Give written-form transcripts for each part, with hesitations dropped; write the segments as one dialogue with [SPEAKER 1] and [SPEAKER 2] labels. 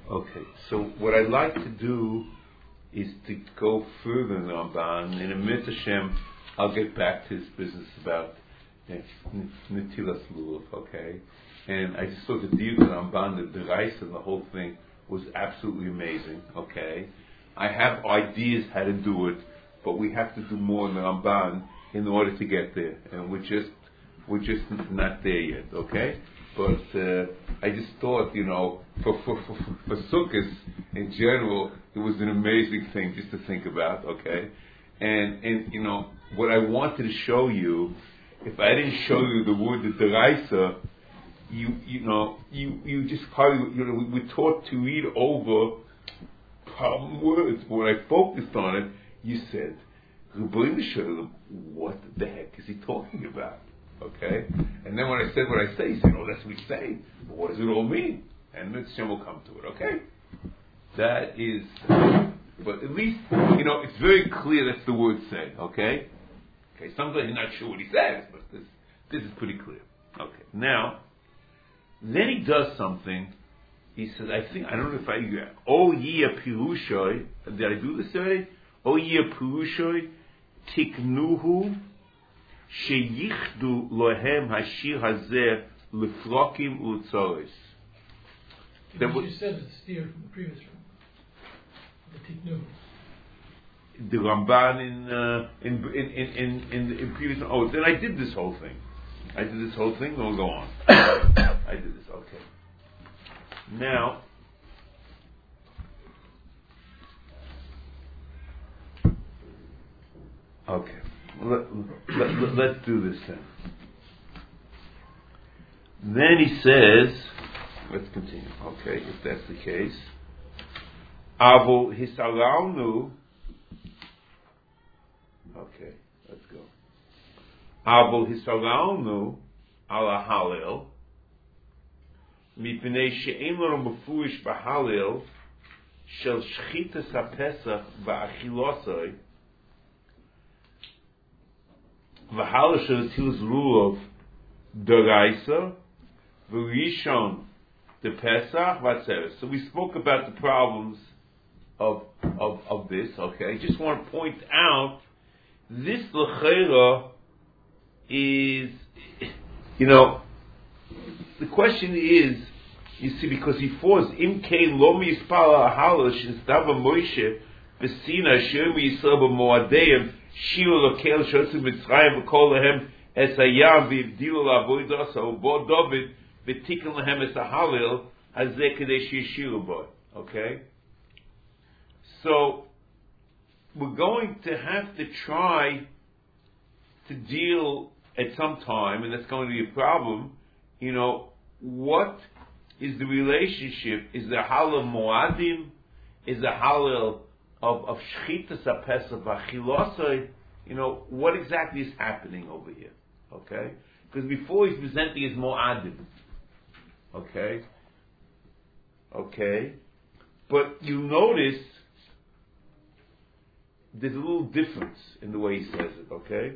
[SPEAKER 1] Okay, so what I'd like to do is to go further in the Ramban. In a minute, Hashem, I'll get back to this business about Netilas Lulav, okay? And I just thought the deal with the Ramban, the rice and the whole thing was absolutely amazing, okay? I have ideas how to do it, but we have to do more in the Ramban in order to get there, and we're just not there yet, okay? But I just thought, for Sukkot in general, it was an amazing thing just to think about, okay? And what I wanted to show you, if I didn't show you the word the deraisa, you just probably, we're taught to read over problem words. But when I focused on it, you said, Rebbeinu Shalom, what the heck is he talking about? Okay? And then when I said what I say, he said, that's what he's saying. But what does it all mean? And Mitzvah will come to it, okay? That is, but at least, it's very clear that's the word say, okay? Okay, sometimes you're not sure what he says, but this is pretty clear. Okay, now, then he does something. He says, I don't know if O Yia Pirushoi, did I do this already? O Yia Pirushoi, Tiknuhu, Sheyichdu Lohem Hashir Hazeh Lefrokim U'Tzoris.
[SPEAKER 2] You said it's steered from the previous one. The Tiknuhu.
[SPEAKER 1] The Ramban in previous. Oh, then I did this whole thing. We'll go on. I did this. Okay. Now, okay. Let's do this then. Then he says, let's continue. Okay, if that's the case. Avo hisalalnu. Okay, let's go. Avo hisalalnu ala halil. Mipnei she'en lo mefurish b'halil shel shchitas hapesach ba'achilosai v'halil shel tilas lulav deraisa v'rishon the Pesach v'atzeres. So we spoke about the problems of this. Okay, I just want to point out this l'cheira is, the question is, you see, because he forced im kein lo mispala halash instava Moshe v'sina asher miyisrael b'moadeim shiur lokel shotzu mitzrayim v'kol lehem es hayam v'ivdilu la'avodas ha'ubo David v'tiken lehem es hahalil hazeh kadei sheyishiru bo. Okay, so we're going to have to try to deal at some time, and that's going to be a problem. What is the relationship? Is the halal moadim? Is the halal of shchitas apesach v'achilosai? What exactly is happening over here? Okay, because before he's presenting his moadim. Okay, but you notice there's a little difference in the way he says it. Okay.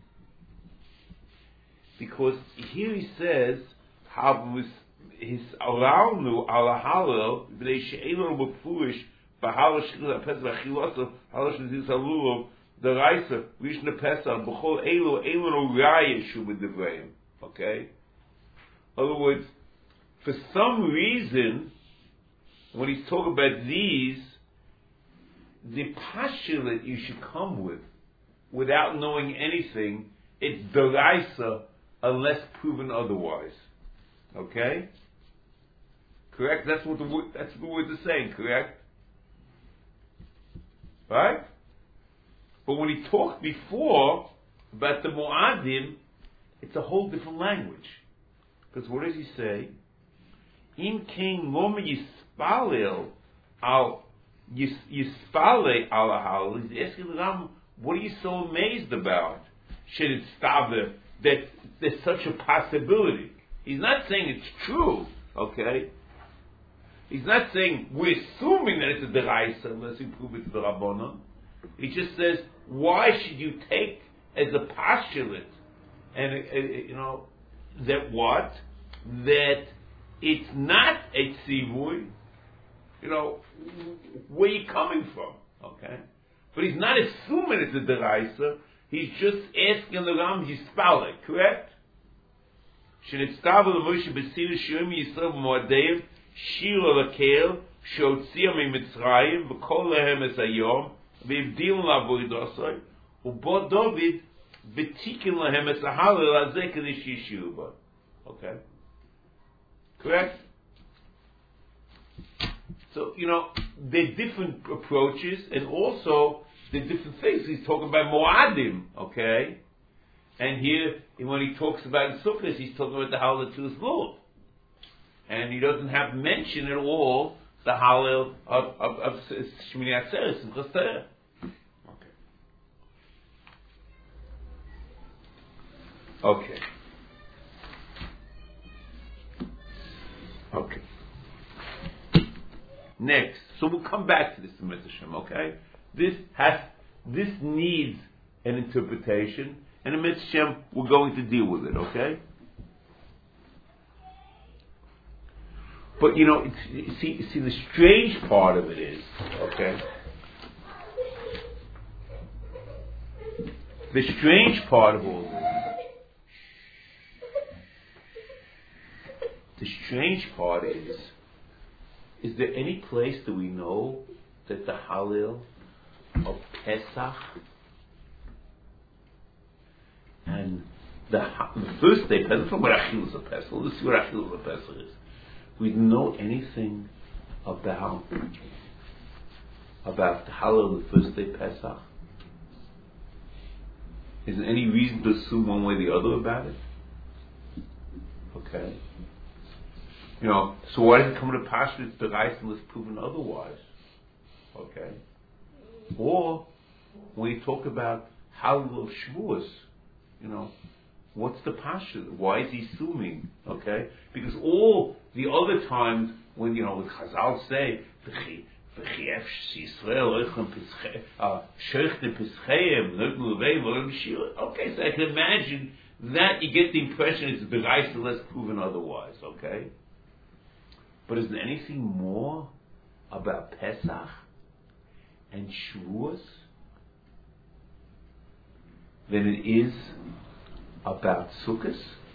[SPEAKER 1] Because here he says, his aralnu ala halal b'nei she'enu b'furish b'halal shchila pesach v'achilosah halal shchila halulav deraisa rishna pesach b'chol elu raya shu b'divreim. Okay. In other words, for some reason, when he's talking about these, the postulate you should come with, without knowing anything, it's deraisa, unless proven otherwise. Okay? Correct? That's what the words are saying, correct? Right? But when he talked before about the Moadim, it's a whole different language. Because what does he say? In king Loma Yispalel al Yispale al. He's asking the Ram, what are you so amazed about? Should it stop there? That there's such a possibility. He's not saying it's true, okay? He's not saying we're assuming that it's a deraisa unless you prove it to the Rabbanon. He just says, why should you take as a postulate, and that what? That it's not a tzivui, where you coming from, okay? But he's not assuming it's a deraisa. He's just asking the Ram, he's spelling, correct? Shenitztav Moshe b'sir shirim Yisrael b'moadeim shira lakel sheotzia miMitzrayim v'kol lehem es hayom v'ivdil la'avoidosai u'bo David v'tikin lehem es hahalel hazeh k'dish yishiru ba. Okay? Correct? So, there are different approaches, and also there are different things. He's talking about Moadim, okay? And here, when he talks about Sukkot, he's talking about the Hallel to his Lord. And he doesn't have mention at all the Hallel of Shmini Atzeres and Simchas Torah. Okay. Okay. Next, so we'll come back to this in Mitzvah Shem, okay? This needs an interpretation, and in Mitzvah Shem we're going to deal with it, okay? But see, the strange part of it is, okay? The strange part of all this, the strange part is there any place that we know that the Hallel of Pesach and the first day Pesach, from what Achilles of Pesach, let's see what Achilles of Pesach is. We know anything about the Hallel of the first day Pesach? Is there any reason to assume one way or the other about it? Okay. So why does it come to Pasha? It's the Reis and was proven otherwise. Okay. Or when you talk about Hallel of Shavuos, what's the Pasha? Why is he assuming? Okay. Because all the other times when when Chazal say okay, so I can imagine that you get the impression it's the Reis unless proven otherwise. Okay. But is there anything more about Pesach and Shavuos than it is about Sukkot?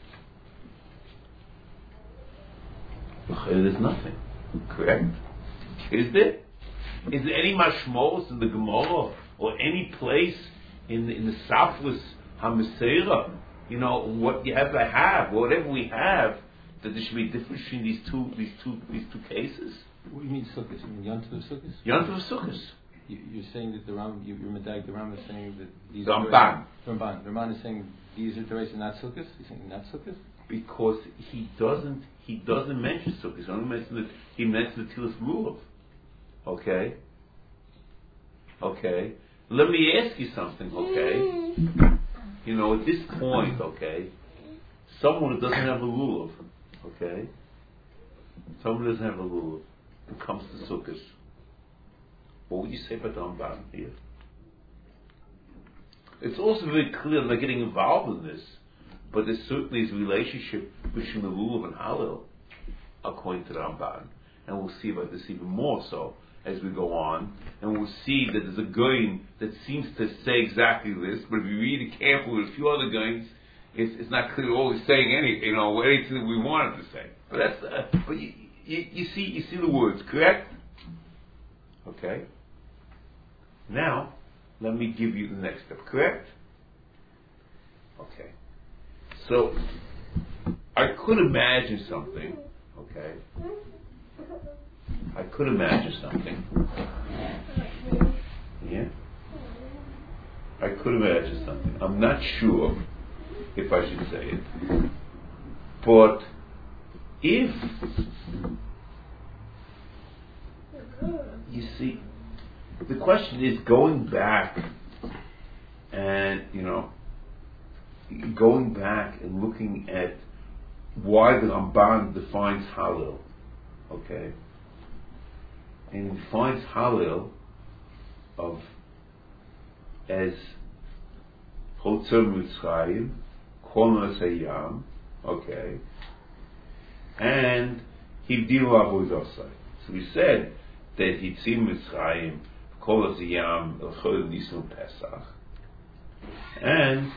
[SPEAKER 1] There's nothing. Correct? Is there? Is there any mashmos in the Gemara or any place in the Safras HaMeseira? What you ever have, whatever we have, that there should be a difference between these two cases?
[SPEAKER 3] What do you mean Sukkot? You mean Yontif of Sukkot?
[SPEAKER 1] Yontif of Sukkot.
[SPEAKER 3] You're saying that the Ram, you're Medag, the Ram is saying that these
[SPEAKER 1] Ramban.
[SPEAKER 3] The Ramban is saying these are Teres and not Sukkot? He's saying not Sukkot?
[SPEAKER 1] Because he doesn't mention Sukkot. He mentions the Tilas Lulav. Okay? Okay? Let me ask you something, okay? At this point, okay, someone who doesn't have a Lulav, okay? Someone who doesn't have a Lulav who comes to Sukkot, what would you say about the Ramban here? It's also very clear, I'm not getting involved in this, but there certainly is a relationship between the Lulav and Hallel, according to the Ramban. And we'll see about this even more so as we go on. And we'll see that there's a Goin that seems to say exactly this, but if you read it carefully with a few other Goins, it's not clear all he's saying anything that we wanted to say. But that's but you see the words, correct? Okay. Now, let me give you the next step, correct? Okay. So, I could imagine something, okay? I could imagine something. Yeah? I could imagine something. I'm not sure if I should say it. But, if, you see, the question is going back and, going back and looking at why the Ramban defines Hallel, okay? And he defines Hallel as Chotzer Mitzrayim, Chol Hayam, okay? And Hivdil Avodah. So we said that Yitzim Mitzrayim Kol Aziyam L'chol Nisun Pesach, and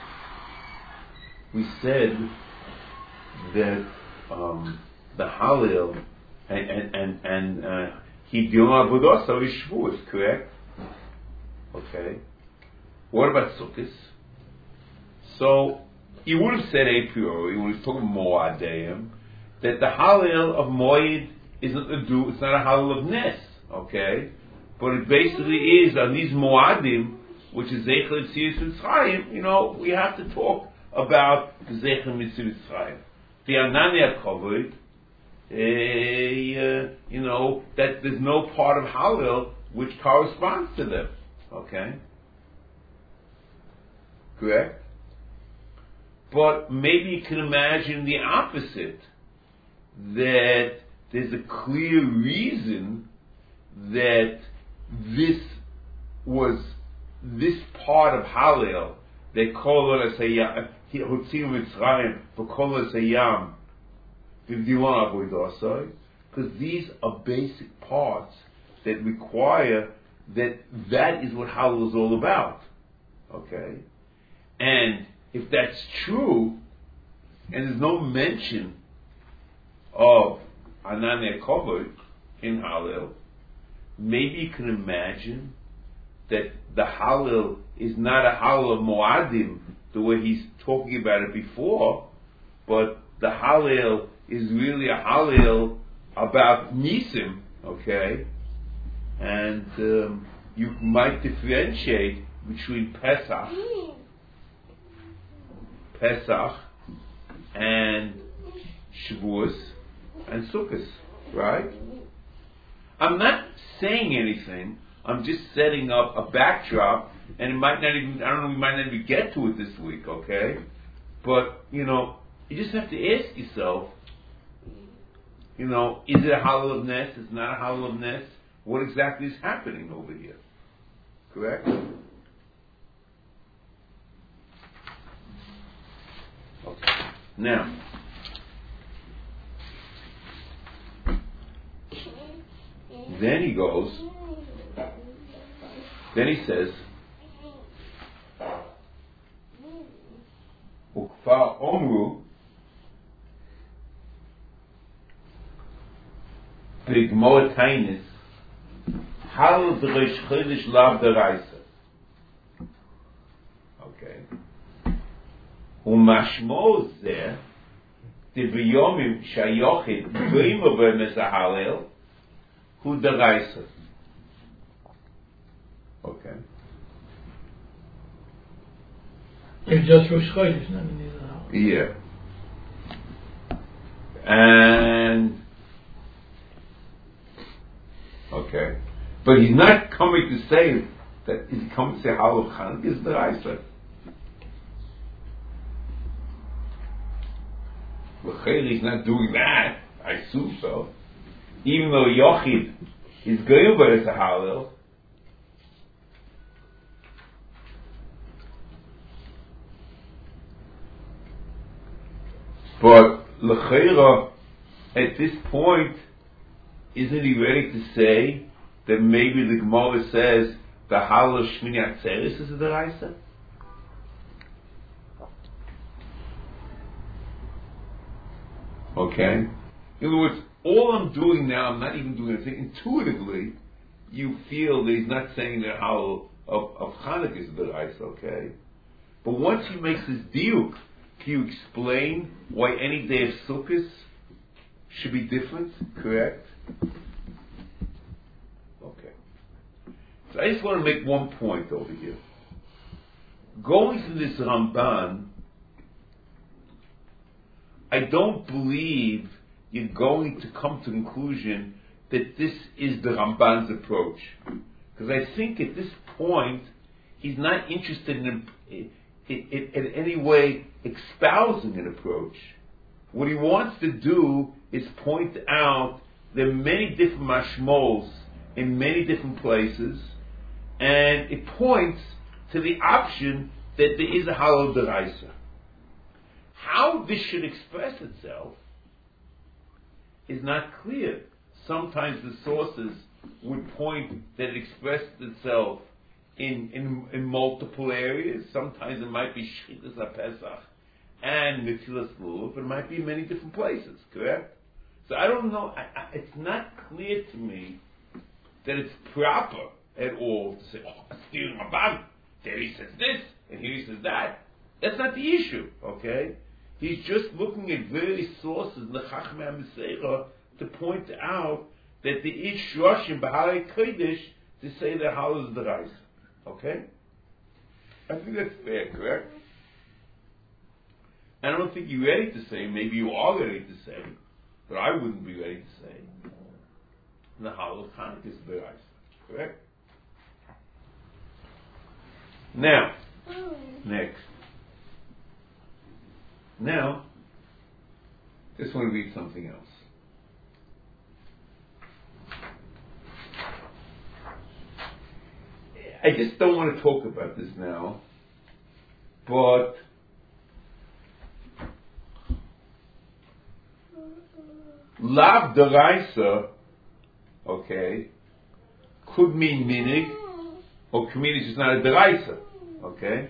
[SPEAKER 1] we said that the Halil and he Yom Avodah is Shavuos, correct? Okay. What about Sukkot? So you would have said a priori, when we talk about Moadeim, that the Halil of Moed isn't it's not a Halil of Nes, okay? But it basically is on these Moadim, which is Zeichel Yetzias Mitzrayim, we have to talk about Zeichel Yetzias Mitzrayim. The Anania covered, that there's no part of Halil which corresponds to them, okay? Correct? But maybe you can imagine the opposite, that there's a clear reason that this part of Halil, they call it Hotzim Mitzrayim, but call it Sayam, because these are basic parts that require that is what Halil is all about. Okay? And if that's true, and there's no mention of Ananei Kovod in Halil, maybe you can imagine that the Halil is not a Halil of Moadim, the way he's talking about it before, but the Halil is really a Halil about Nisim, okay? And you might differentiate between Pesach and Shavuos and Sukkot, right? I'm not saying anything. I'm just setting up a backdrop, and it might not even, we might not even get to it this week, okay? But, you just have to ask yourself, is it a Halil of Nes? Is it not a Halil of Nes? What exactly is happening over here? Correct? Okay. Now, then he says, Ukfar Omru B'Gmor Tainis Hal D'Reish Chodesh Lav D'Raisa. Okay. Umashmo Zeh D'Viyomim Shayochid B'Imo B'Mes HaHalel Hu D'Raisa. Okay.
[SPEAKER 2] It's just Rosh Chodesh, not in the
[SPEAKER 1] Yeah. And okay. But he's not coming to say that he's coming to say Halal Chanukah is the Raisa. He's not doing that. I assume so. Even though Yochid is going by as a Halal. But L'cheira, at this point, isn't he ready to say that maybe the Gemara says the Halal Shmini Atzeres is the Raisa? Okay? In other words, all I'm doing now, I'm not even doing anything. Intuitively, you feel that he's not saying that Halal of Chanukah is the Raisa, okay? But once he makes this diuk, can you explain why any day of Sukkot should be different? Correct? Okay. So I just want to make one point over here. Going through this Ramban, I don't believe you're going to come to the conclusion that this is the Ramban's approach. Because I think at this point, he's not interested in any way espousing an approach. What he wants to do is point out there are many different mashmos in many different places, and it points to the option that there is a Halal D'Raisa. How this should express itself is not clear. Sometimes the sources would point that it expressed itself in multiple areas. Sometimes it might be Shchitas HaPesach and Netilas Lulav, but it might be in many different places, correct? So I don't know, it's not clear to me that it's proper at all to say, oh, Steve Rabban, there he says this, and here he says that. That's not the issue, okay? He's just looking at various sources in the Chachmei HaMeseira to point out that the Ish Roshim B'Harei Kodesh to say that Halal is the Reis. Okay? I think that's fair, correct? I don't think you're ready to say, maybe you are ready to say, but I wouldn't be ready to say the Halal of Hanukkah is the Reis. Correct? Now, next. Now, just want to read something else. I just don't want to talk about this now, but Lav Deraisa, okay, could mean minig, or could mean it's just not a Deraisa, okay?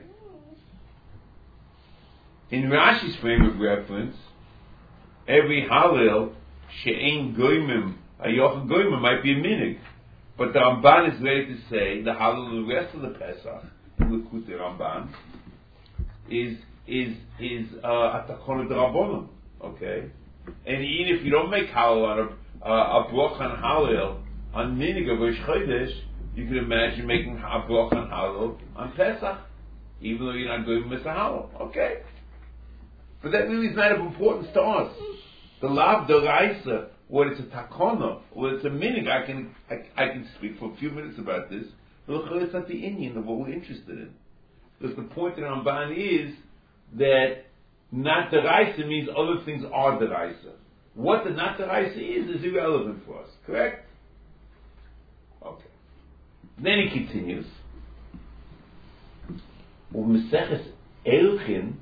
[SPEAKER 1] In Rashi's frame of reference, every Halil, she'ein goymim, a yochel goymim might be a minig. But the Ramban is ready to say the Halal of the rest of the Pesach, in Likutei Ramban, is Atakon D'Rabbanan, okay? And even if you don't make Halal on a Broch on Halal on Minig of Rosh Chodesh, you can imagine making a Broch on Halal on Pesach, even though you're not doing Misa Halal, okay? But that really is not of importance to us. The Lav D'Oraisa, whether it's a takona, whether it's a minig, I can speak for a few minutes about this. But it's not the Indian of what we're interested in. Because the point in Ramban is that not deraisa means other things are deraisa. What the not deraisa is irrelevant for us. Correct? Okay. Then he continues. U'meseches Elchin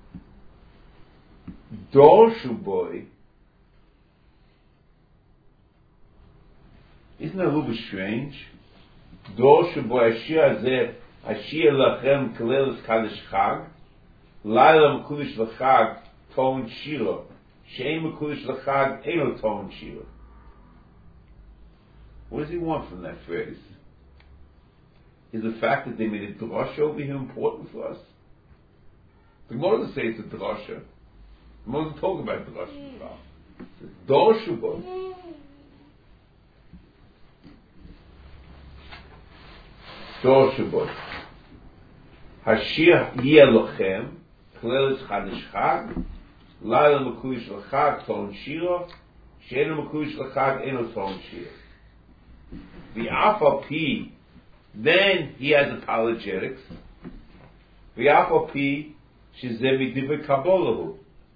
[SPEAKER 1] dorshu boy. Isn't that a little bit strange? Dorshu boy ashir azeh ashir lachem kalelis kadosh chag laila mekudesh lachag ton shira she'ein mekudesh lachag eino ton shira. What does he want from that phrase? Is the fact that they made a drasha over here important for us? The Gemara doesn't say it's a drasha. The Gemara doesn't talk about drasha. It says dorshu boy. Dorshu Hashir Yeh Lochem Klelis Chadish Chag Laila Mekudesh L'Chag Ton Shira She'enu Mekudesh L'Chag Eno Ton Shira. The Alpha P, then he has apologetics. The Alpha P Shizemi Divrei Kabbalahu.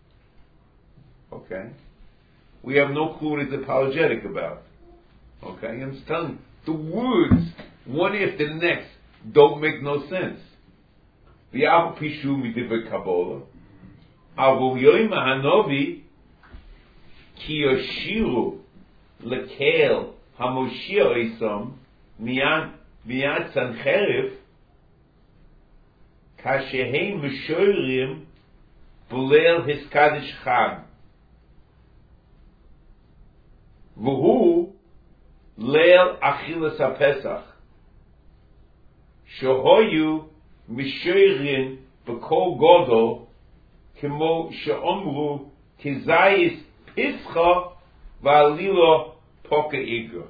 [SPEAKER 1] Okay, we have no clue what it's apologetic about. Okay, I'm just telling you, the words one after the next don't make no sense. V'yav pishu midivrei Kabbalah. Avol yoyim hanovi ki yoshiru lekel hamoshir isom miyad sancherif kashehem mishorim b'leil hiskadish chag v'hu leil achilas hapesach Shohoyu mishoirin b'kol godol kimo she'omru kizayis pischa v'alilo poka igra.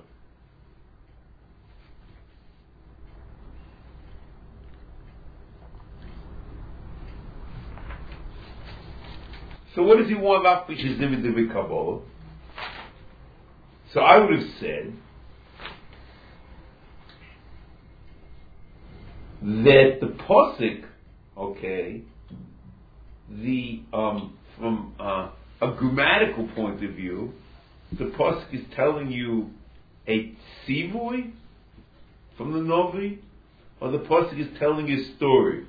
[SPEAKER 1] So what does he want about Pishizim Divrei Kabbalah? So I would have said that the posik, okay, from a grammatical point of view, the posik is telling you a tzivui from the Novi, or the posik is telling you a story.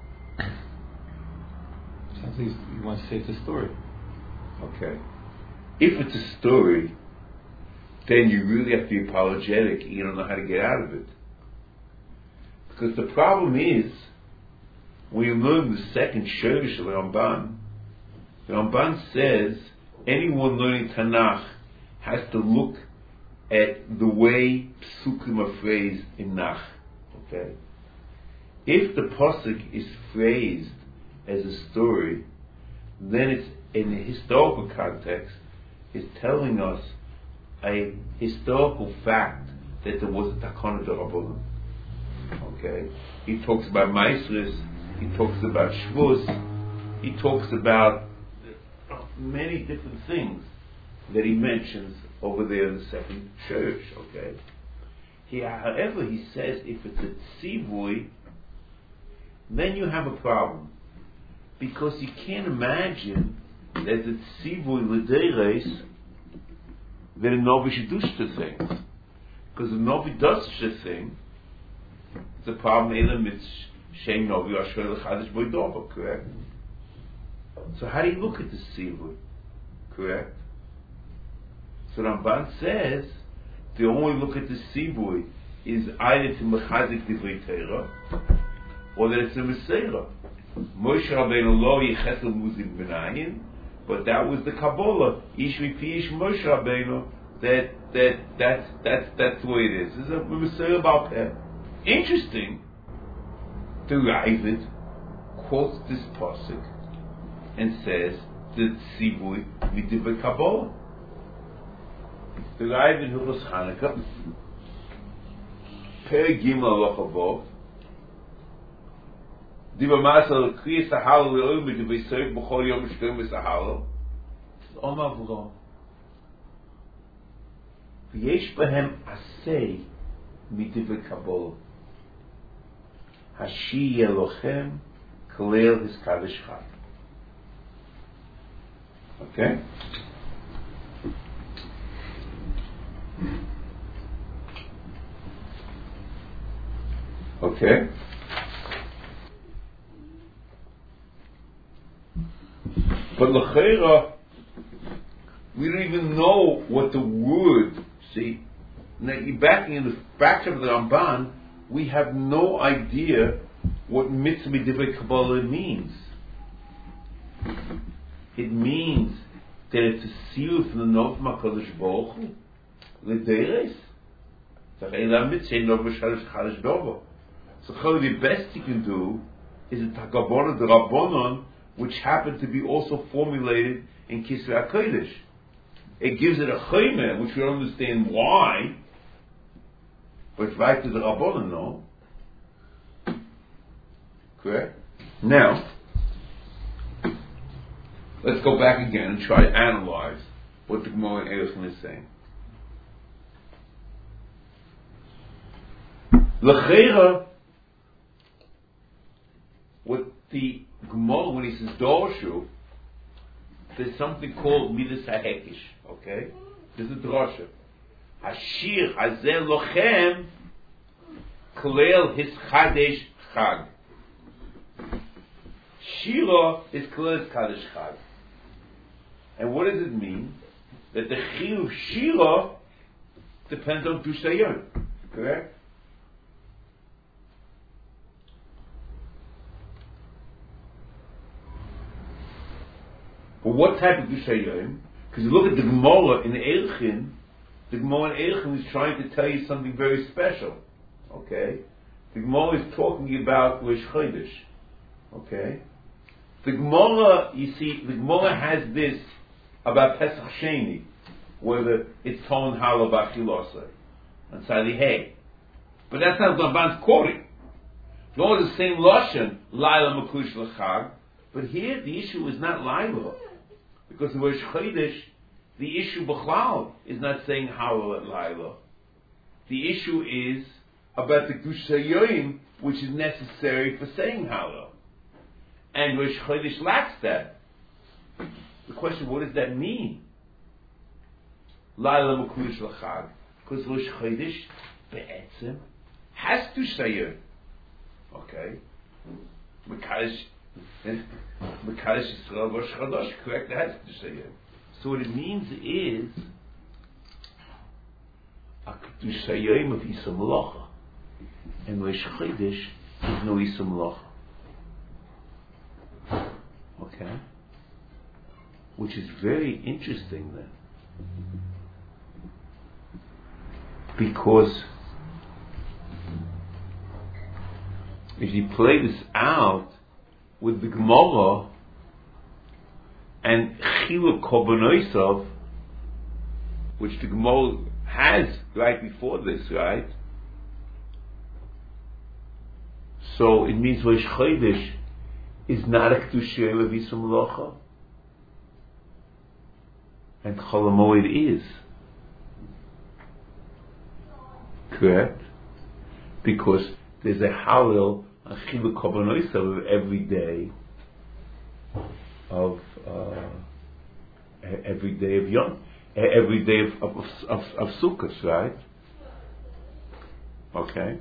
[SPEAKER 3] Sounds like he wants to say it's a story.
[SPEAKER 1] Okay. If it's a story, then you really have to be apologetic and you don't know how to get out of it. Because the problem is, when you learn the second Shurish of the Ramban says anyone learning Tanakh has to look at the way Psukim are phrased in Nach. Okay? If the Pasuk is phrased as a story, then it's in a historical context, it's telling us a historical fact that there was a Takana D'Rabbanan. Okay? He talks about Maisris, he talks about Shvus, he talks about many different things that he mentions over there in the second church. Okay? However, he says if it's a tzivui, then you have a problem. Because you can't imagine that the tzivui l'deires that a Novi should do such a thing. Because if Novi does such a thing, it's a problem in the Shem Novi Asher L'Chadish Boydova, correct? So how do you look at the tzivui? Correct? So Ramban says the only look at the tzivui is either to mechazik divrei Torah or that it's a Meseira. Moshe Rabbeinu lo yichesel muzim benayin, but that was the Kabbalah. Ish mipi ish Moshe Rabbeinu. That's the way it is. It's a Meseira Baal Peh. Interesting. The Ravid quotes this pasuk and says the tzivui midivrei Kabbalah. The Ravid in Hilchos Chanukah, Perek Gimel Halacha Vav. Diva Masal Kriyas Hahal Le'olim B'Divrei Seif B'Chol Yom Shkem B'Sahalo. Omar V'Rom. V'yesh B'hem Asei Midivrei Kabbalah. Hashi Elochem Kalel His Kadosh Chag. Okay? Okay? But l'cheira, we don't even know what the word. See, now you're backing in the back of the Ramban, we have no idea what mitzvah divrei Kabbalah means. It means that it's a seal from the Nov Makadosh Baruch Hu, l'deires. So the best you can do is a Takabona de Rabbonon, which happened to be also formulated in Kisvei HaKodesh. It gives it a chaymer, which we don't understand why, but it's right to the Rabbanon, no? Correct? Now, let's go back again and try to analyze what the Gemara in Erechin is saying. L'cheira, what the Gemara, when he says Dorshu, there's something called Midas HaHekish, okay? There's a drasha. Hashir Hazeh Lochem Kalel His Chadesh Chag. Shira is Kalel His Chadesh Chag. And what does it mean? That the Chiyuv Shira depends on Dushayon, correct? But what type of Dushayon? Because you look at the Gemara in Erechin, the Gemara in Erechin is trying to tell you something very special. Okay? The Gemara is talking about Rosh Chodesh. Okay? The Gemara, you see, the Gemara has this about Pesach Sheni, where it's Ton Hala Bachilosai, and Sadi Hay. But that's not what Ramban's quoting. Nor the same Lashon, Laila Makush L'Chag, but here the issue is not Laila. Because in Rosh Chodesh, the issue B'chlal is not saying Halal at Laila. The issue is about the Gushayoyim, which is necessary for saying Halal. And Rosh Chodesh lacks that. The question, what does that mean? Laila Makudish L'Chag. Because Rosh Chodesh, Be'etzim, has Gushayoyim. Okay? Mekadosh Yisrael Rosh Chodesh, correct? It has Gushayoyim. So what it means is a kedusha yom of Isa Melacha, and Rosh Chodesh is no Isa Melacha. Okay, which is very interesting then, because if you play this out with the Gemara and Chiluk Korbanosov, which the Gemara has right before this, right? So it means Rosh Chodesh is not a Kedusha of Isa Melacha, and Chol HaMoed is. Correct? Because there's a Hallel, a Chiluk Korbanosov of every day of Yom, every day of Sukkot, right? Okay.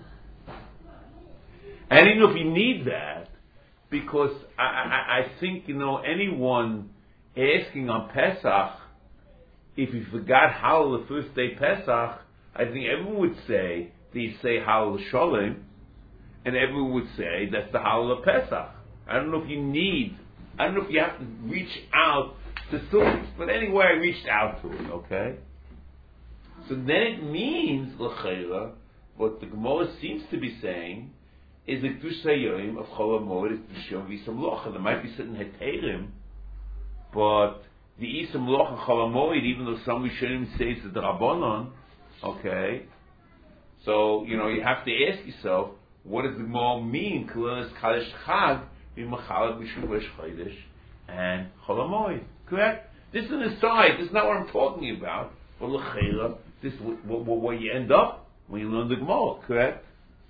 [SPEAKER 1] And if you need that, because I think anyone asking on Pesach if you forgot Hallel the first day Pesach, I think everyone would say that you say Hallel Sholem, and everyone would say that's the Hallel of Pesach. I don't know if you have to reach out to Sukkot, but anyway, I reached out to it, okay? So then it means, l'chayra, what the Gemara seems to be saying is the Kedusha Yom of Chol HaMoed is Kedusha Yom of Isa Melacha. There might be certain heterim, but the Isa Melacha and Chol HaMoed, even though some Rishonim say it's the Rabbanon, okay? So, you have to ask yourself, what does the Gemara mean? Kalanas Kalesh Chag, B'machalak B'shul Rosh Chodesh, and Chol HaMoed. Correct? This is an aside. This is not what I'm talking about. But l'chayra, this is where you end up when you learn the Gemara. Correct?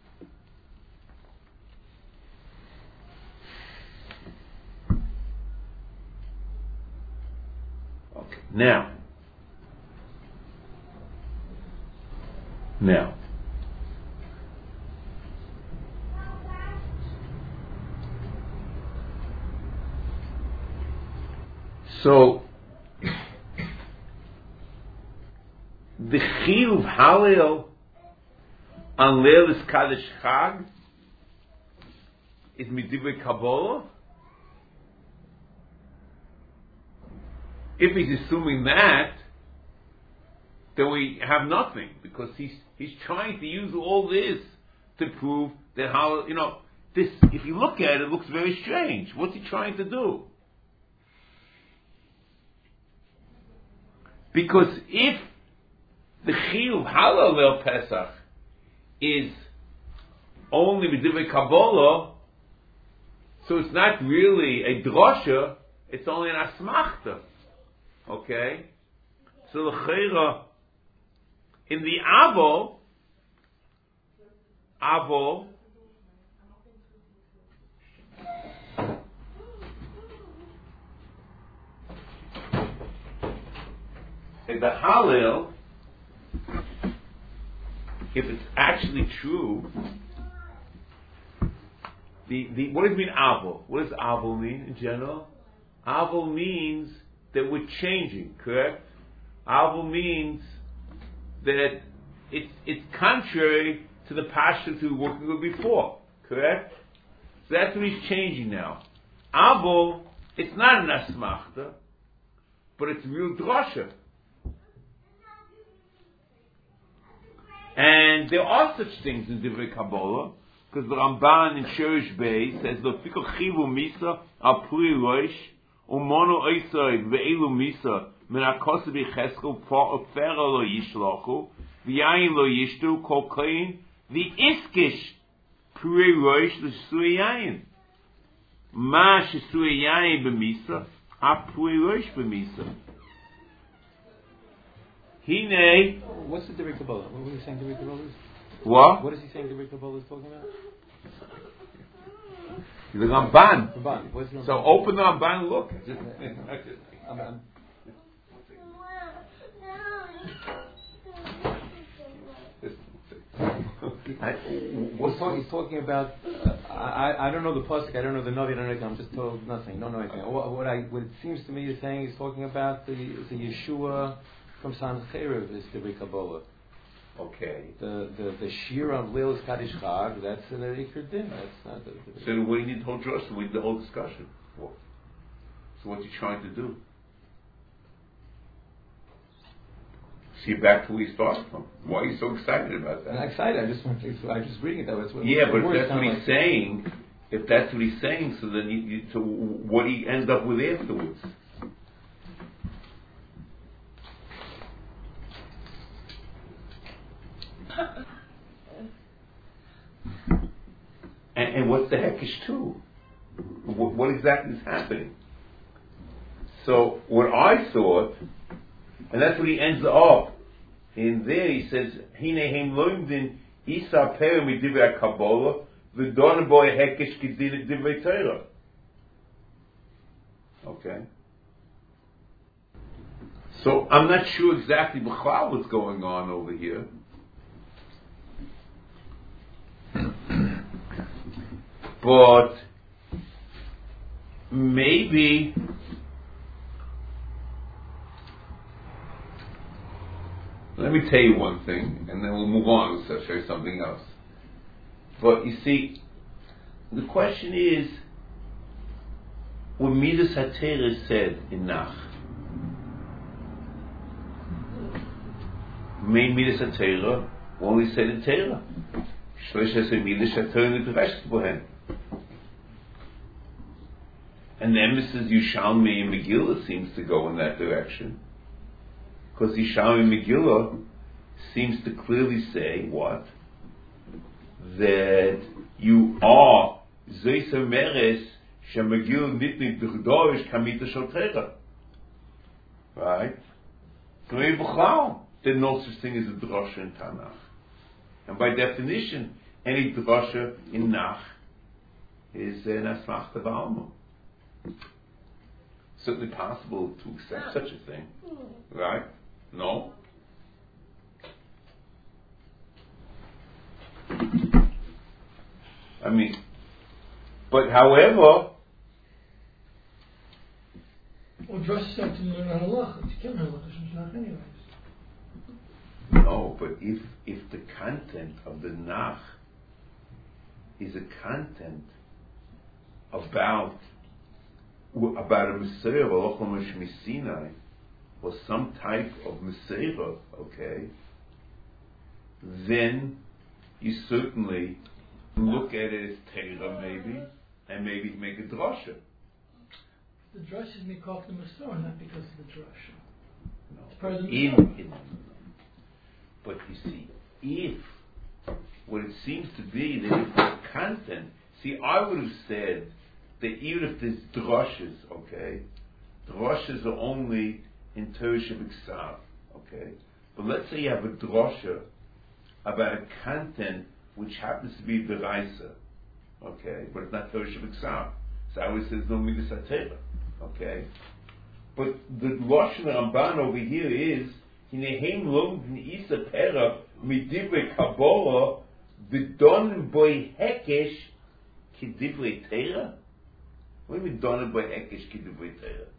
[SPEAKER 1] Okay. Now. So, the Chiyuv Hallel on Leilis Kadesh Chag is Midivrei Kabbalah. If he's assuming that, then we have nothing, because he's trying to use all this to prove that Hallel, this, if you look at it, it looks very strange. What's he trying to do? Because if the Chiyuv Hallel Leil Pesach is only Midivrei Kabbalah, so it's not really a drosha, it's only an asmachta. Okay? So the Chayra, in the Avo, in the Hallel, if it's actually true, what does it mean Avo? What does Avo mean in general? Avo means that we're changing, correct? Avo means that it's contrary to the pashtus we were working with before, correct? So that's what he's changing now. Avo, it's not an asmachta, but it's real drasha. And there are such things in Divrei Kabbalah, because the Ramban in Shirish Bey says, "Lo fikol chivu misa al puri roish umono oisoi ve'elu misa min hakosav b'cheskel fera lo yishlochu v'yayin lo yishtu kol kain v'iskish puri roish l'sui yayin ma shesui yayin b'misa a puri roish b'misa." Hine.
[SPEAKER 3] What's the Divrei Kabbalah? What was he saying Divrei Kabbalah is?
[SPEAKER 1] What?
[SPEAKER 3] What is he saying Divrei Kabbalah is talking about?
[SPEAKER 1] The Ramban.
[SPEAKER 3] What's the Ramban?
[SPEAKER 1] So open the Ramban and look.
[SPEAKER 3] He's talking about I don't know the pasuk. I don't know the Navi. I don't know anything. I'm just told nothing. Don't know anything. What it seems to me he's saying, he's talking about the Yeshua from Sancheiriv is the Kabbalah.
[SPEAKER 1] Okay.
[SPEAKER 3] The Shir of Leil's Kaddish Chag, that's an Iker Din. That's not the.
[SPEAKER 1] So what do you need the whole drasha? We need the whole discussion for? So what's he trying to do? See, back to where he started from. Why are you so excited about that?
[SPEAKER 3] I'm not excited. I'm just reading it that way.
[SPEAKER 1] But if that's what he's saying, if that's what he's saying, so then so what do you end up with afterwards? and what's the heckish too? What exactly is happening? So what I thought, and that's what he ends up in there. He says, "Hinehem loimdin isa per midivei Kabbalah v'don boy hekesh kedin divei Torah." Okay. So I'm not sure exactly what's going on over here. But maybe let me tell you one thing, and then we'll move on and show you something else. But you see, the question is, when Midas HaTorah is said in Nach, main Midas HaTorah only said in Torah. And the emphasis Yushalmi and Megillah seems to go in that direction. Because Yushalmi Megillah seems to clearly say what? That you are Zeisa Meres Shemegillah Nitni B'Chdosh Kamita Shotera. Right? So maybe B'chal, there's no such thing as a drasha in Tanakh. And by definition, any drasha in Nach is an asmachta b'alma. Certainly possible to accept such a thing, right? No? I mean, but however...
[SPEAKER 2] Well, drasha said to learn halachah. You can't learn halachah anyways.
[SPEAKER 1] No, but if the content of the Nach is a content about a Messiah or some type of Messiah, okay, then you certainly look at it as Torah maybe, and maybe make a drasha.
[SPEAKER 2] The drasha is mikaf the Messiah, not because of the drasha.
[SPEAKER 1] No.
[SPEAKER 2] It's part of the Messiah.
[SPEAKER 1] But you see, if what it seems to be that if the content, see, I would have said that even if there's drushes, okay, drushes are only in Torah Shebiksav, okay, but let's say you have a drusha about a content which happens to be deraisa, okay, but it's not Torah Shebiksav, so I would say there's no midas HaTorah, okay, but the Lashon Ramban over here is Hinehem lomdin isa pera midivrei Kabbalah v'donen boy hekesh kedivrei Torah. What do you mean donen boy hekesh kedivrei Torah?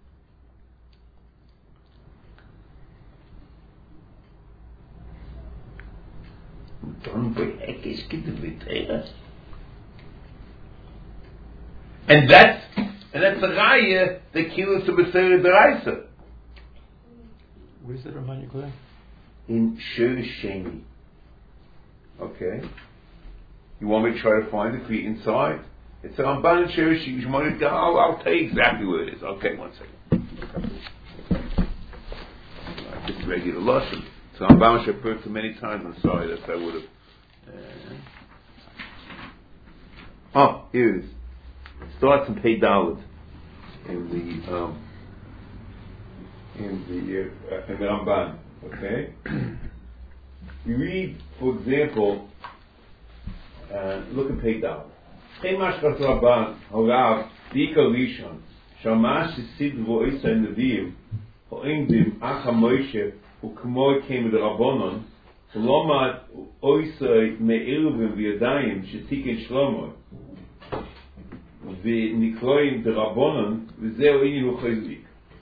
[SPEAKER 1] Donen boy hekesh kedivrei Torah. And that's a raya that kills the Messiah deraisa.
[SPEAKER 3] Where is it, Ramon, you clear?
[SPEAKER 1] In Shir Sheni. Okay? You want me to try to find it for you inside? It's a Ramban in Shir Sheni. I'll tell you exactly where it is. Okay, one second. Just regular Lashon. So Ramban I've heard so many times. I'm sorry that I would have. Here it is. It starts in Pei Dalet in the Ramban, okay? You read, for example, look at Pei Dalet. Chemash Kat Ramban, Horav, Dika Rishon, Shamash Sid Voisa Neviim, Ho'indim Acha Moshe, Ukmoy Kem Rabbanon, Lomad Oisai Me'iruvim V'Yadayim Shetiken Shlomo. ונקראים דרבנן, וזהו עניין הוא חילוק.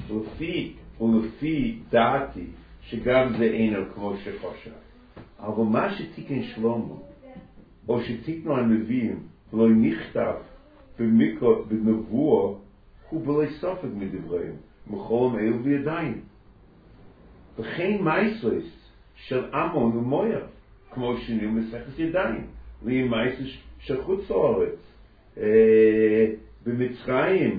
[SPEAKER 1] ולפי דעתי, שגם זה אינו כמו שחושב. אבל מה שתיקן שלמה, או שתיקנו הנביאים, לא נכתב בנבואה, הוא בלי ספק מדבריהם, מחולם אלו בידיים. וכן מייסוס של עמון ומויאב, כמו שנים מסכת ידיים, ומייסוס של חוץ לארץ, במצרים,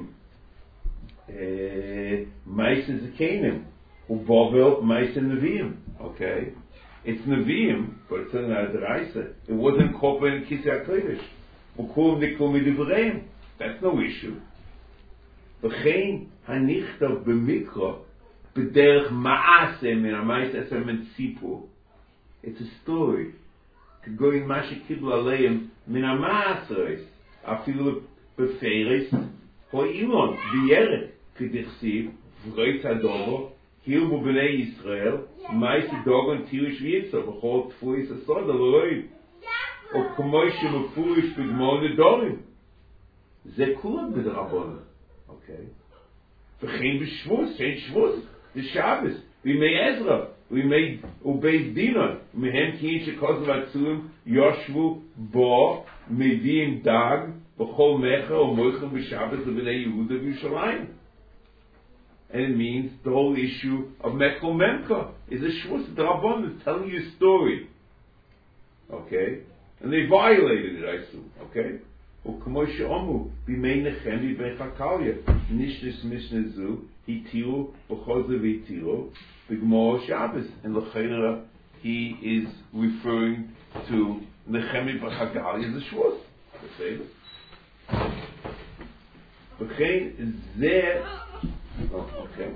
[SPEAKER 1] מייסוס זקנים, ובובל מייסוס נביאים, okay? It's Nevi'im, but it's in the Raisa. It wasn't incorporated in Kisei HaKodesh. Ukum niklu midivreim. That's no issue. V'chein hanichtav b'mikra b'derech ma'aseh min ha'ma'aseh min tzipur. It's a story. K'goyin ma shekiblu aleim min ha'ma'aseh afilu b'feiris ho'ilon b'yeret k'dichsiv v'roitz hadovo Hilbu b'nei Yisrael, ma'is dogon tirish v'yitza, b'chol tfuis asod al-roim, o k'moi shemufurish b'gmor nedorim. Ze kulam b'drabona. Okay? V'chein b'shvus, shein shvus, the Shabbos, v'mei Ezra, v'mei ubeis Dinon, v'mehen kiin shekoz v'atzuim, yoshvu bo, meviim dag, b'chol mecha, o moichem b'Shabbos, v'b'nei Yehuda v'Yushalayim. And it means the whole issue of Mechel Memka is a Shvus Drabon is telling you a story. Okay? And they violated it, I assume. Okay? U'k'moshe omu, b'mei Nechem b'mei Chakalia, nishnis mishnezu, hitiru, b'choze v'hitiru, b'gmor Shabbos. And l'cheinera, he is referring to Nechem b'Chakalia as a Shvus. Okay? V'chein zeh okay.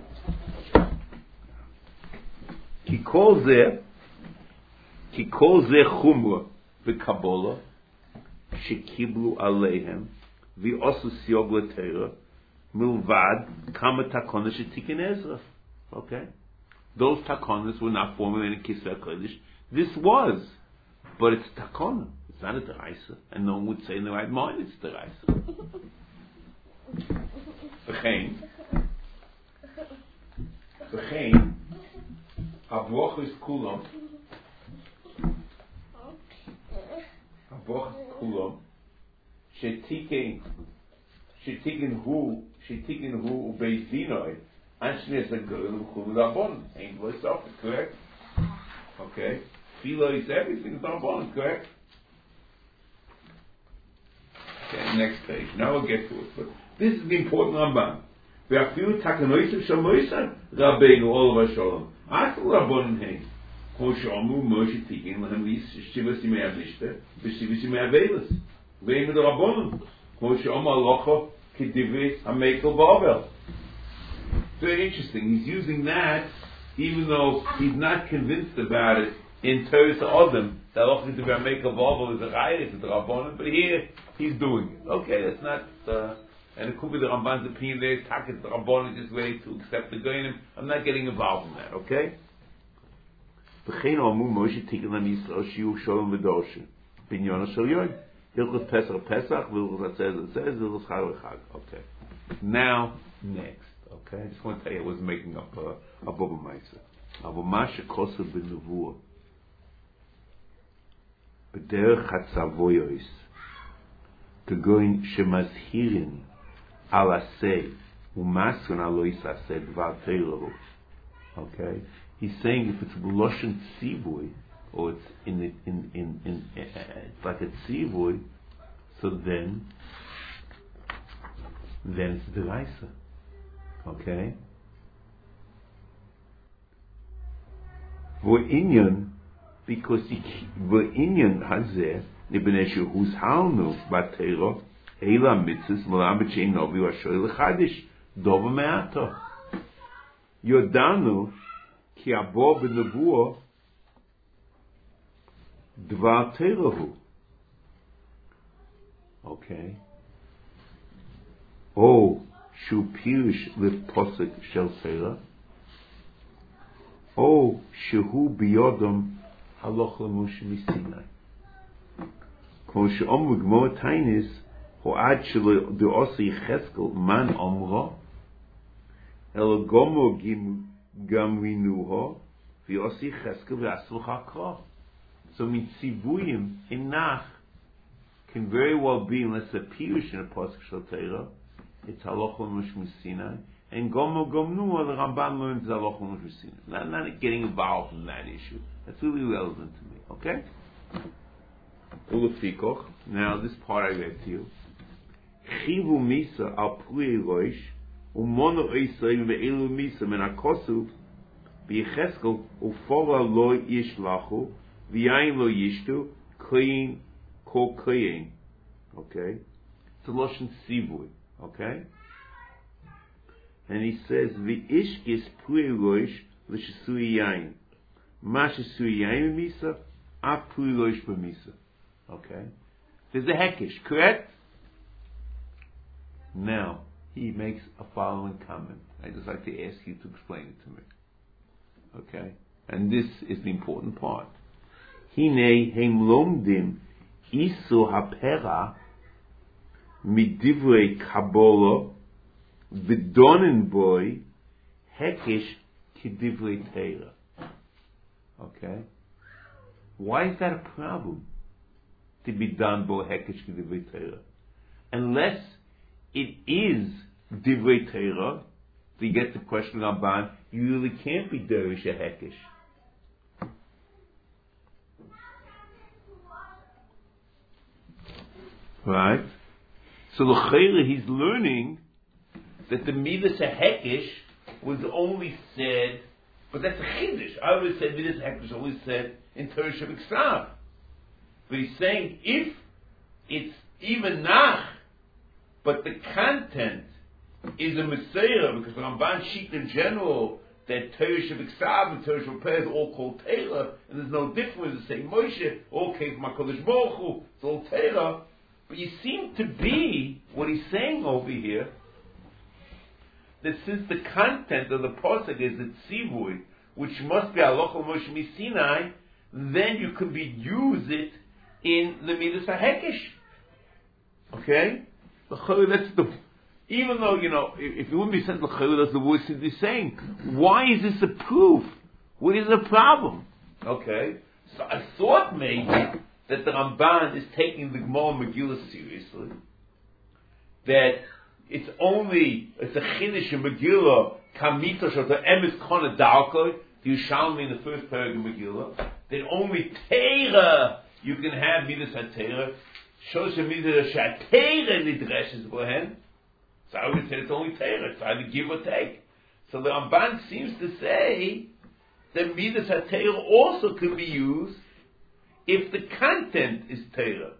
[SPEAKER 1] כי כל זה חומרה בקבולה שקיבלו עליהם ועשו סיוג לתורה מלבד כמה תקונות שתיקן עזרא. Okay? Those takonas were not formulated in Kisei HaKodesh. This was, but it's takona. It's not a deraisa, and no one would say in the right mind it's deraisa. V'chein, ha'brochos kulam, shetiken hu ubeis dinoi, anshnes ha'goyim v'chulu d'abon. Ain't voice off, correct? Okay. Philo is everything is d'abon, correct? Okay, next page. Now we'll get to it. But this is the important Ramban. ואפילו תקנויסים של מויסר רבינו עולו ושלום אפילו רבונן הם כמו שאומרו מוישה תיקין להם שבס ימי אבישתה ושבס ימי אבילס ואין מדרבונן כמו שאומר הלוכו כדברי המקל באבל. Very interesting. He's using that even though he's not convinced about it in Teres Odom that halacha k'divri hamekal ba'ovel is a chayil, it's a drabbanan, but here he's doing it. Okay, that's not and it could be the Ramban's opinion there, Taket, the Rabban is just ready to accept the Goyim. I'm not getting involved in that, okay? V'chein omu Moshe tikkun lam Yisrael shiur sholom v'dorshin binyon shel yom hilchos Pesach v'hilchos atzez v'hilchos chag v'chag. Okay. Now, next, okay? I just want to tell you I wasn't making up a Baba Maisa. Avo ma shekosav b'nevuah b'derech hatzavoyos k'goyin shemazhirin Alasei umasun alois aseh dvar teilahu. Okay, he's saying if it's b'loshen tzivui or it's it's like a tzivui, so then it's deraisa. Okay, v'inyan because v'inyan hazeh nibneshu who's halnu b'teiro. Eila mitzvahs malam b'chein novi v'ashoy l'chadish dova me'ato. Yodanu ki abo b'nevuah dvar teirahu. Okay. O shu pirish l'posek shel teira. O shehu biyodam haloch l'moshe misinai. Kol she'om v'gmor tainis Ho'ad shelo de'osi Yecheskel man omro, el gomo gamrinuho, v'osi Yecheskel v'aslu chakra. So mitzivuyim hinach can very well be, unless a pirush in a pasuk shel Torah, it's halacha l'mush Sinai, and gomo gomnuah the Ramban learns halacha l'mush Sinai. I'm not getting involved in that issue. That's really relevant to me. Okay. Ulefikoch. Now this part I read to you. Chivu misa al plui roish umono oisayim ve'elu misa men akosu v'yecheskel ufora lo yishlachu v'yayin lo yishtu koyin kol koyin. Okay? It's a lashon sivui. Okay? And he says v'ishkis plui roish l'shesui yayin ma shesui yayin misa af plui roish b'misa. Okay? There's a hekesh, correct? Now, he makes a following comment. I'd just like to ask you to explain it to me. Okay? And this is the important part. Hine hem lomdim isu hapera midivrei kabbalah v'donen boy hekesh kidivrei teira. Okay? Why is that a problem? To be done bo hekesh kidivrei teira. Unless it is divrei Torah, so you get the question Ramban, you really can't be derish a hekesh. Right? So l'chayre he's learning that the midas a hekesh was only said, but that's a chiddush. I always said midas a hekesh always said in Torah Shabbat. But he's saying if it's even nach, but the content is a Messiah, because the Ramban sheet in general, that Torah Shabbat and Torah Shabbat is all called Torah, and there's no difference. They say Moshe, all came from HaKadosh Baruch Hu, it's all Torah. But you seem to be, what he's saying over here, that since the content of the Pasuk is a Tzivui, which must be Halacha Moshe Misinai, then you can use it in the Midas HaHekesh. Okay? That's the, even though, if you wouldn't be sent l'chayil, that's the voice he's saying. Why is this a proof? What is the problem? Okay, so I thought maybe that the Ramban is taking the Gemara Megillah seriously. That it's a chiddush in Megillah, kamita shota emes kona dalkoi, the Yushalmi in the first paragraph of Megillah, that only Teira you can have midas ha-Teira. Shows you midas ha-Teira nidreshes bohen. So I would say it's only Teira. It's either give or take. So the Ramban seems to say that midas ha-Teira also can be used if the content is Teira.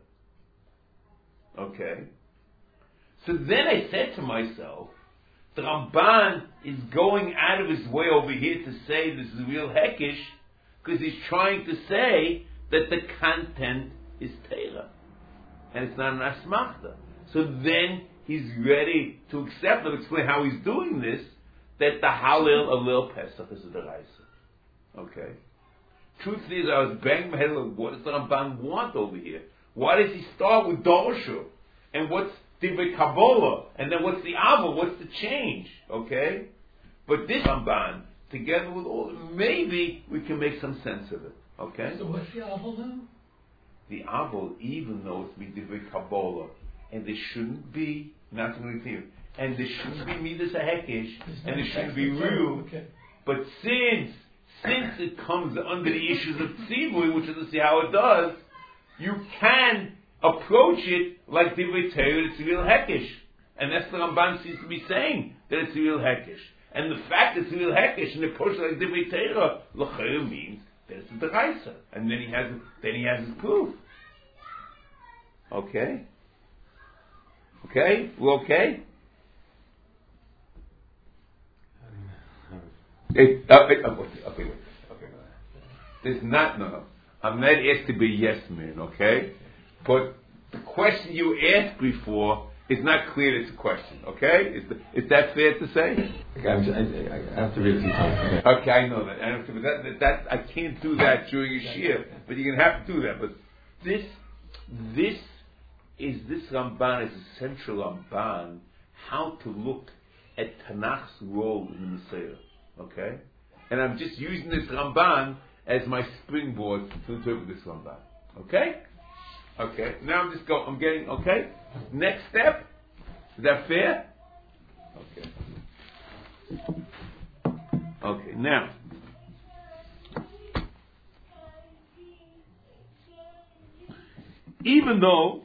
[SPEAKER 1] Okay. So then I said to myself, the Ramban is going out of his way over here to say this is real hekesh, because he's trying to say that the content is Teira. And it's not an asmachta. So then he's ready to accept and explain how he's doing this, that the Halil of Lil Pesach is a deraisa. Okay? Truth is, I was banging my head, what does the Ramban want over here? Why does he start with Dorshu? And what's Divrei Kabbalah? And then what's the Avol? What's the change? Okay? But this Ramban, together with all, maybe we can make some sense of it. Okay?
[SPEAKER 2] So what's the Avol now?
[SPEAKER 1] The Avol, even though it's Divrei Kabbalah, and there shouldn't be, not to be clear, and there shouldn't be Midas HaHekesh, and there shouldn't be real,
[SPEAKER 2] okay.
[SPEAKER 1] But since it comes under the issues of Tzivui, which is to see how it does, you can approach it like Divrei Torah, it's real Hekesh. And that's the Ramban seems to be saying, that it's real Hekesh. And the fact that it's real Hekesh and approach it like Divrei Torah, l'chayr means that it's a deraisa. And then he has his proof. Okay? Okay? We're okay? Okay. There's not, no. I'm not asked to be a yes man, okay? But the question you asked before is not clear that it's a question, okay? Is that fair to say?
[SPEAKER 3] Okay, I have to read a few times.
[SPEAKER 1] Okay, I know that. I can't do that during a shir, but you're going to have to do that. But this is this Ramban as a central Ramban how to look at Tanakh's role in the Messiah. Okay? And I'm just using this Ramban as my springboard to interpret this Ramban. Okay? Okay. Now I'm getting, okay? Next step. Is that fair? Okay. Okay, now. Even though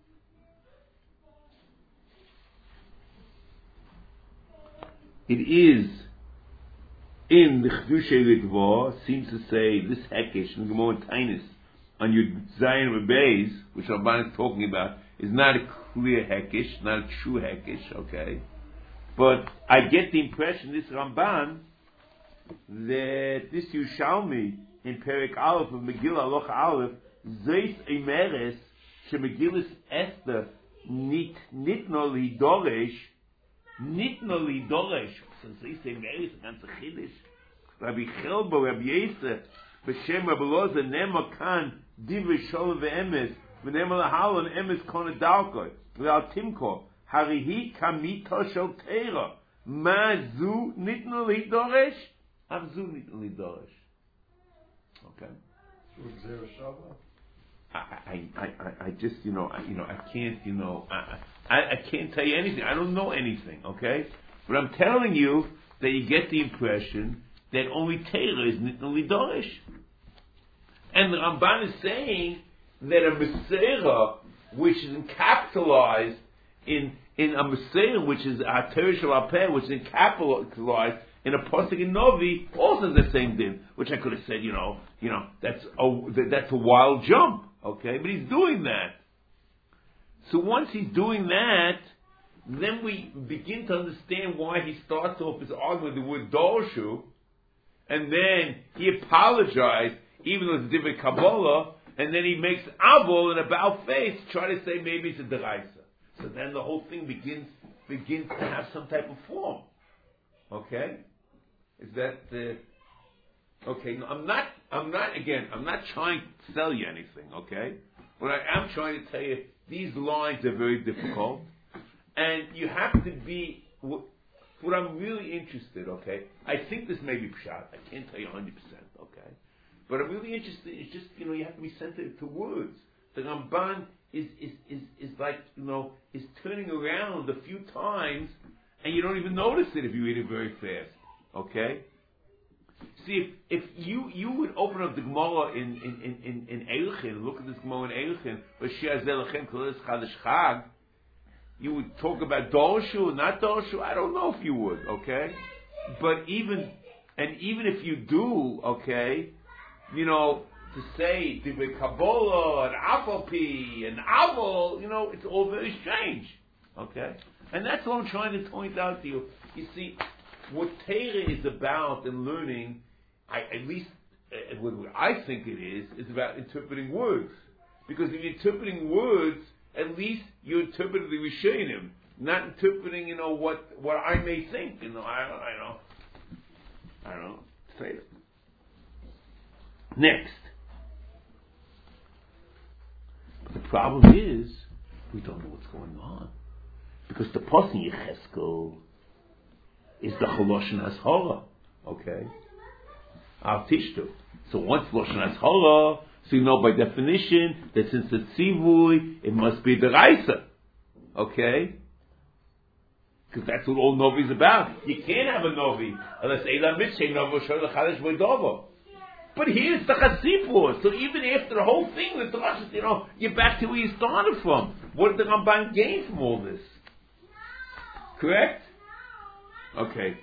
[SPEAKER 1] it is in the Chedushay Lidva, seems to say this Hekesh, in the Gemara Tainis, on your Zion Rebbeis, which Ramban is talking about, is not a clear Hekesh, not a true Hekesh, okay? But I get the impression, this Ramban, that this Yushalmi, in Perek Aleph of Megillah Aloch Aleph, Zeis Emeres, she Megillas Esther, Nitno Li Doresh, since Zeis Emeres, a ganze Chiddush, Rabbi Chelbo, Rabbi Yiseh, B'Shem Rabbi Loza, Nema Kan, Divrei Sholem Ve'emes, V'Nema Lahalon, Emes Kona Dalkoi, V'Al Timko, Harihi Kamito Shel Teira, Ma Zu Nitno Li Doresh, Av Zu Nitno Li Doresh. Okay. I just, I can't, I can't tell you anything. I don't know anything, okay? But I'm telling you that you get the impression that only Torah is Nitno Lidoresh. And the Ramban is saying that a Meseira, which is encapsulated in a Meseira, which is a Torah Shalapeh, which is encapsulated in a Pasuk in Novi, also the same din, which I could have said, that's a wild jump, okay? But he's doing that. So once he's doing that, then we begin to understand why he starts off his argument with the word Dorshu, and then he apologized, even though it's a different Kabbalah, and then he makes Avol and about face, try to say maybe it's a Deraisa. So then the whole thing begins to have some type of form. Okay? Is that okay? No, I'm not trying to sell you anything, okay? But I am trying to tell you these lines are very difficult, and you have to be. What I'm really interested, okay? I think this may be pshat. I can't tell you 100%, okay? But I'm really interested. It's just you have to be sensitive to words. The Ramban is like is turning around a few times, and you don't even notice it if you read it very fast. Okay. See, if you would open up the Gemara in Eilchin, look at this Gemara in Eilchin, you would talk about Dorshu, not Dorshu. I don't know if you would. Okay, but even if you do, okay, to say the Kabbalah and Apopi and Avol, it's all very strange. Okay, and that's what I'm trying to point out to you. You see, what Torah is about and learning, what I think it is about interpreting words. Because if you're interpreting words, at least you're interpreting the Rishonim, not interpreting, what I may think. I don't know. Say it. Next. But the problem is, we don't know what's going on. Because the Pasuk in Yecheskel is the Choloshen Hashara. Okay? Al Tishtu. So once Loshen Hashara, so you know by definition that since it's Tzivui, it must be the Raisa. Okay? Because that's what all Novi is about. You can't have a Novi unless Eila Mitzvah Novo Shor L'Chadash V'Dovo. But here's the Chasipur. So even after the whole thing, the Drashas, you're back to where you started from. What did the Ramban gain from all this? Correct? Okay.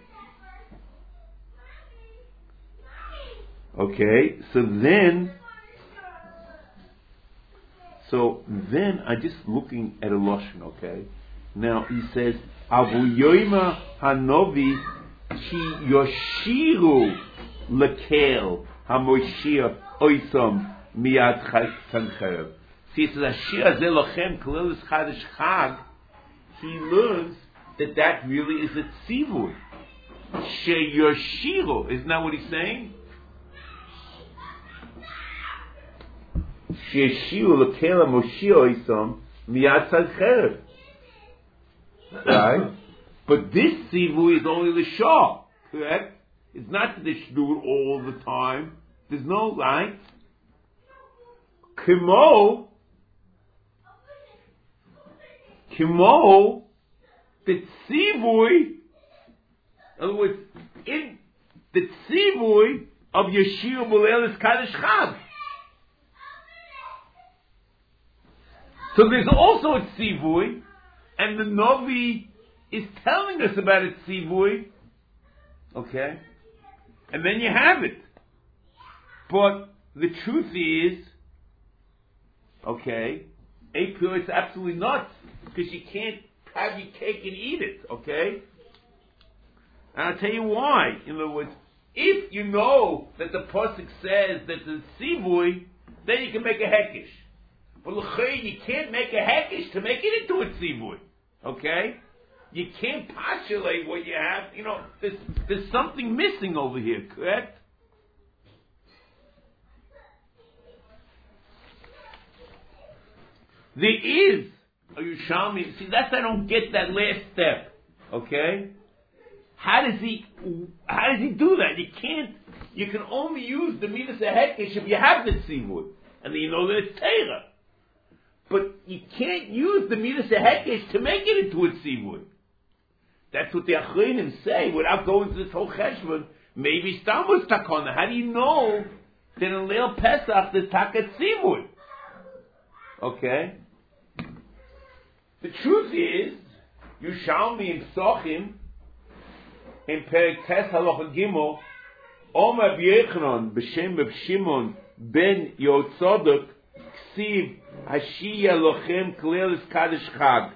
[SPEAKER 1] Okay, so then I just looking at a Lashon, okay? Now he says, Avu Yoima Hanovi Chi Yoshiru Lekel HaMoshia Oisam Miyad Tancherev. See, it says, Ashir Azeh Lochem Kalelis Chadash Chag. He learns that really is a tzivui. She Yoshiru. Isn't that what he's saying? She Yoshiru Lekel HaMoshia Oisam Miyad Tzad right? But this tzivui is only the shah, correct? It's not that they should do it all the time. There's no, right? Kimo, the tzivui, in other words, in the tzivui of Yeshua B'Leilis Kaddish Chag. So there's also a tzivui, and the Novi is telling us about a tzivui, okay? And then you have it. But the truth is, okay, April is absolutely nuts, because you can't have your cake and eat it, okay? And I'll tell you why. In other words, if you know that the pasuk says that the tzivui, then you can make a hekesh. But you can't make a hekesh to make it into a tzivui, okay? You can't postulate what you have. You know, there's something missing over here, correct? There is a Yerushalmi. See, I don't get that last step, okay? How does he do that? You can only use the midas hekesh if you have the tzivui, and then you know that it's teira. But you can't use the midas hekesh to make it into a tzivui. That's what the Achronim say without going to this whole cheshbon. Maybe Stam was takona. How do you know that in Leil Pesach there's taka tzivui? Okay. The truth is, Yerushalmi in Psochim, in Perek Tes Halacha Gimel, Omer B'Yechanan b'Shem Reb Shimon ben Yotzodok Ksiv Hashiya Lochem Kleilis Kaddish Chag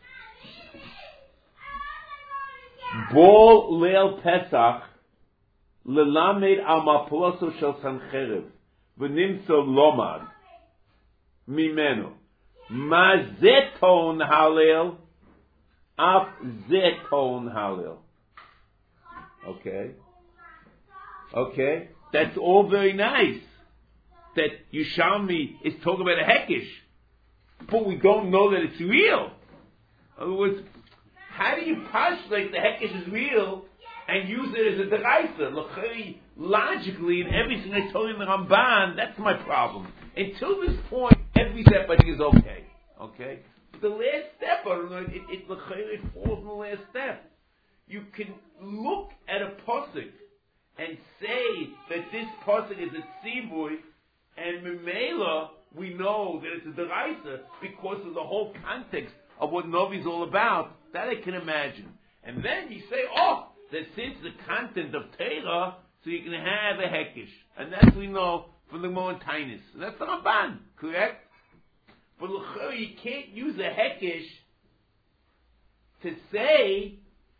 [SPEAKER 1] Bol Leil Pesach Lelamed Al Mapoloso Shel Sancherev V'Nimtzo Lomad Mimeno Ma Zeton Halel Af Zeton Halel. Okay, that's all very nice. That Yerushalmi is talking about a hekesh, but we don't know that it's real. In other words, how do you postulate the hekesh is real and use it as a deraisa? Logically, in everything I told you in the Ramban, that's my problem. Until this point, every step I think is okay. Okay, but the last step, I don't know, it falls in the last step. You can look at a pasuk and say that this pasuk is a tzivui, and memela we know that it's a deraisa because of the whole context of what Novi is all about. That I can imagine. And then you say, that since the content of Torah, so you can have a hekesh, and that we know from the Moantainis. That's the Ramban, correct? But you can't use a hekesh to say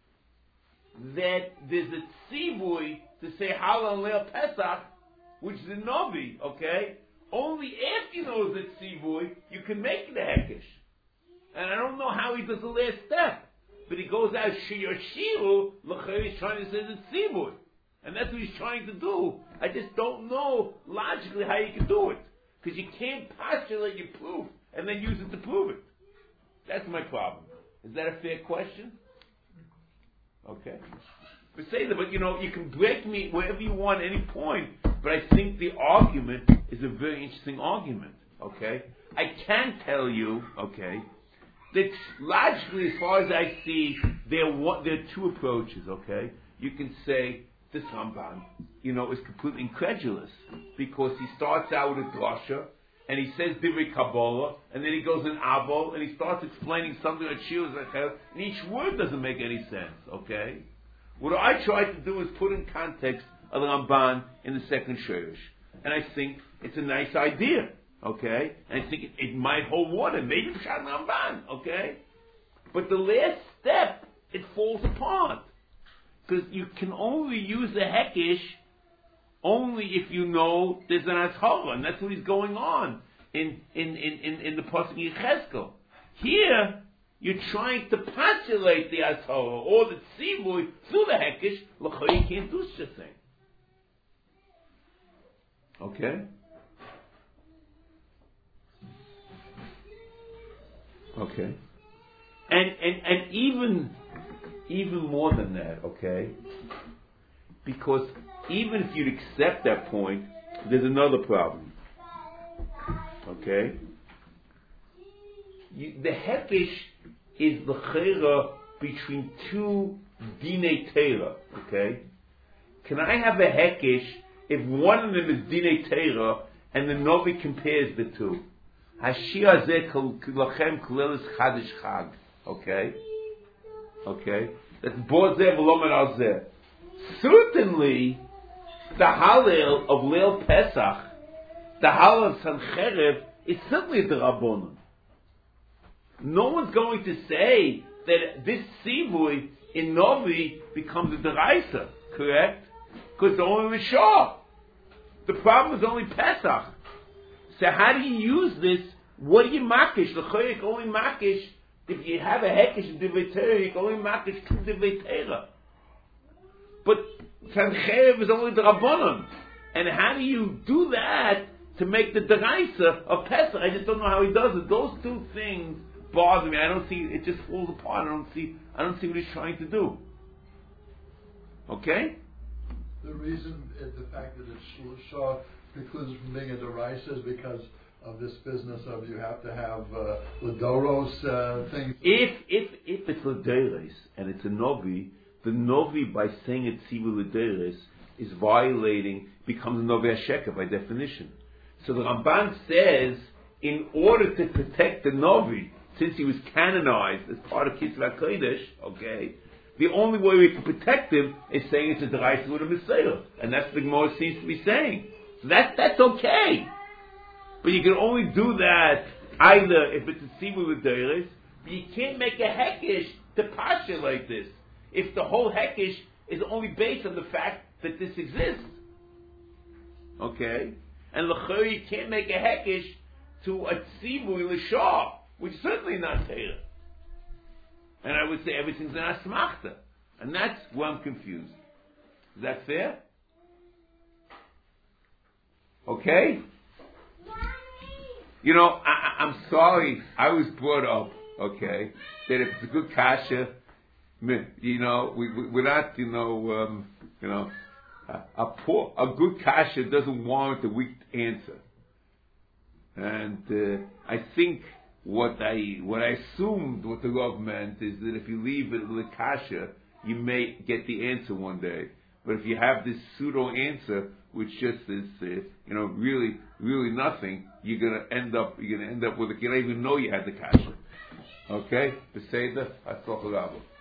[SPEAKER 1] that there's a tzivui to say Halal Leil Pesach, which is a Novi, okay? Only after you know the tzivui, you can make the hekesh. And I don't know how he does the last step. But he goes out, Shiyoshiru, he's trying to say the tzivui. And that's what he's trying to do. I just don't know logically how you can do it. Because you can't postulate your proof and then use it to prove it. That's my problem. Is that a fair question? Okay. But say that, but you can break me wherever you want at any point, but I think the argument is a very interesting argument, okay? I can tell you, okay, that logically, as far as I see, there are two approaches, okay? You can say, this Ramban, is completely incredulous, because he starts out with a drasha, and he says Divrei Kabbalah, and then he goes in Avol, and he starts explaining something that Shir is like, and each word doesn't make any sense, okay? What I try to do is put in context of the Ramban in the second Shirish. And I think it's a nice idea, okay? And I think it might hold water, maybe Pshat Ramban, okay? But the last step, it falls apart. Because you can only use a hekesh only if you know there's an Ashara, and that's what is going on in the Pasuk Yechezkel. Here, you're trying to postulate the Ashara or the Tzivui through the hekesh. L'chayr, you can't do such a thing. Okay? Okay. And even more than that, okay? Because even if you'd accept that point, there's another problem. Okay? The hekesh is the chera between two dinei Torah, okay? Can I have a hekesh if one of them is dinei Torah and the Novi compares the two? Hashir hazeh lachem kolelis chadish chag, okay? Okay? That's bozeh v'lomer alzeh. Certainly, the Hallel of Leil Pesach, the Hallel of Sancherev, is certainly the Rabbonon. No one's going to say that this Sivui in Novi becomes a Deraisa, correct? Because it's only Rishah. The problem is only Pesach. So how do you use this? What do you makish? The Choyek only makish, if you have a Hekesh in Divrei Torah, you can only makish two Divrei Torah. But Sancherev is only the Rabbonon. And how do you do that to make the Deraisa of Pesach? I just don't know how he does it. Those two things bother me. I don't see, it just falls apart. I don't see what he's trying to do. Okay?
[SPEAKER 4] The reason is the fact that it's Shah precludes from being a Deraisa is because of this business of you have to have Ladoros things.
[SPEAKER 1] If it's Ladoros and it's a Novi, the Novi, by saying it's Sivu Ladoros, is violating, becomes a Novi Hasheka by definition. So the Ramban says, in order to protect the Novi, since he was canonized as part of Kisva Kodesh, okay, the only way we can protect him is saying it's a Deraisa with a Messiah. And that's what the Gemara seems to be saying. So that's okay. But you can only do that either if it's a Sivu Ladoros, but you can't make a Hekesh to Pasha like this. If the whole Hekesh is only based on the fact that this exists. Okay? And l'chor you can't make a Hekesh to a Tzivui l'shah, which is certainly not Torah. And I would say everything's an asmachta. And that's where I'm confused. Is that fair? Okay? You know, I'm sorry, I was brought up, okay, that if it's a good kasha, you know, we're not, a good kasha doesn't warrant a weak answer. And I think what I assumed what the Rav meant is that if you leave it with a kasha, you may get the answer one day. But if you have this pseudo answer, which just is, really, really nothing, you're gonna end up with it. You don't even know you had the kasha. Okay? Beseder, Atzloch Rabba.